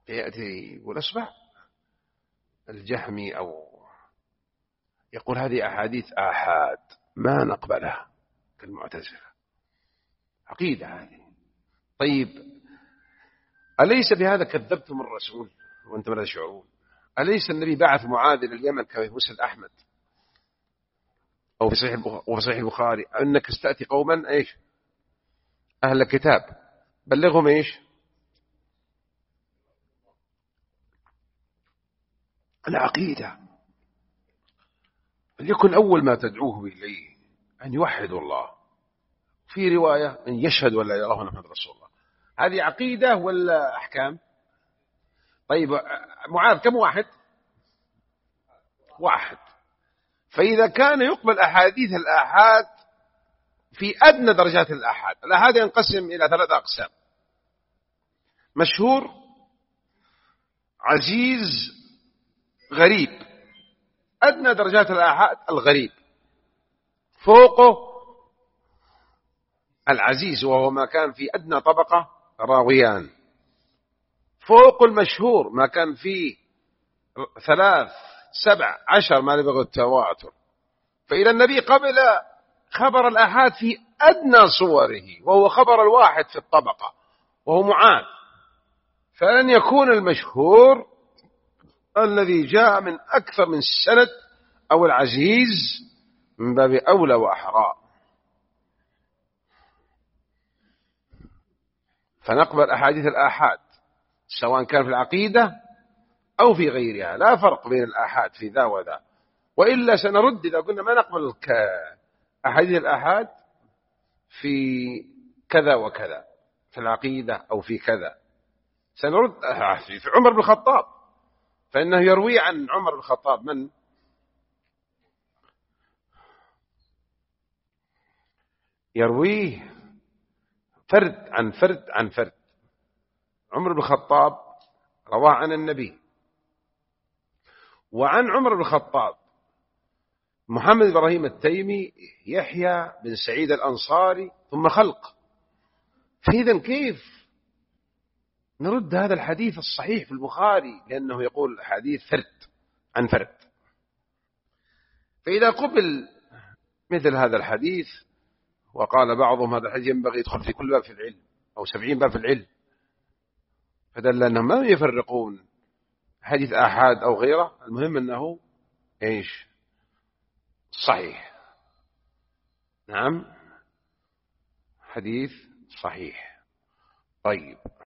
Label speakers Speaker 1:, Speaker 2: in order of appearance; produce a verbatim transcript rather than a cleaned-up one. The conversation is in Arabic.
Speaker 1: يأتي يقول أصبع الجهمي أو يقول هذه أحاديث آحاد ما نقبلها كالمعتزلة، عقيدة هذه. طيب أليس بهذا كذبتم الرسول وأنتم لا تشعرون؟ أليس النبي بعث معاذ إلى اليمن كما في مسند أحمد أو في صحيح وفي صحيح البخاري أنك استأتي قوما إيش أهل الكتاب بلغهم إيش العقيدة، ليكن أول ما تدعوه إليه أن يوحدوا الله، في رواية أن يشهدوا أن لا إله إلا الله محمد رسول الله. هذه عقيدة ولا أحكام؟ طيب معاذ كم واحد؟ واحد. فإذا كان يقبل أحاديث الآحاد في أدنى درجات الآحاد، الآحاد ينقسم إلى ثلاثة أقسام: مشهور، عزيز، غريب. أدنى درجات الآحاد الغريب، فوقه العزيز وهو ما كان في أدنى طبقة راويان، فوق المشهور ما كان فيه ثلاث سبع عشر ما لبغوا التواتر. فإذا النبي قبل خبر الآحاد في أدنى صوره وهو خبر الواحد في الطبقة وهو معاذ، فلن يكون المشهور الذي جاء من أكثر من سند أو العزيز من باب أولى وأحرى. فنقبل أحاديث الآحاد سواء كان في العقيدة أو في غيرها، لا فرق بين الآحاد في ذا وذا. وإلا سنرد إذا قلنا ما نقبل أحاديث الآحاد في كذا وكذا في العقيدة أو في كذا، سنرد في عمر بن الخطاب، فإنه يروي عن عمر بن الخطاب من يرويه فرد عن فرد عن فرد. عمر بن الخطاب رواه عن النبي، وعن عمر بن الخطاب محمد إبراهيم التيمي، يحيى بن سعيد الأنصاري، ثم خلق. فإذا كيف نرد هذا الحديث الصحيح في البخاري لأنه يقول حديث فرد عن فرد؟ فإذا قبل مثل هذا الحديث وقال بعضهم هذا الحديث ينبغي يدخل في كل باب في العلم أو سبعين باب في العلم، فدل أنهم ما يفرقون حديث آحاد أو غيره، المهم أنه إيش صحيح. نعم حديث صحيح. طيب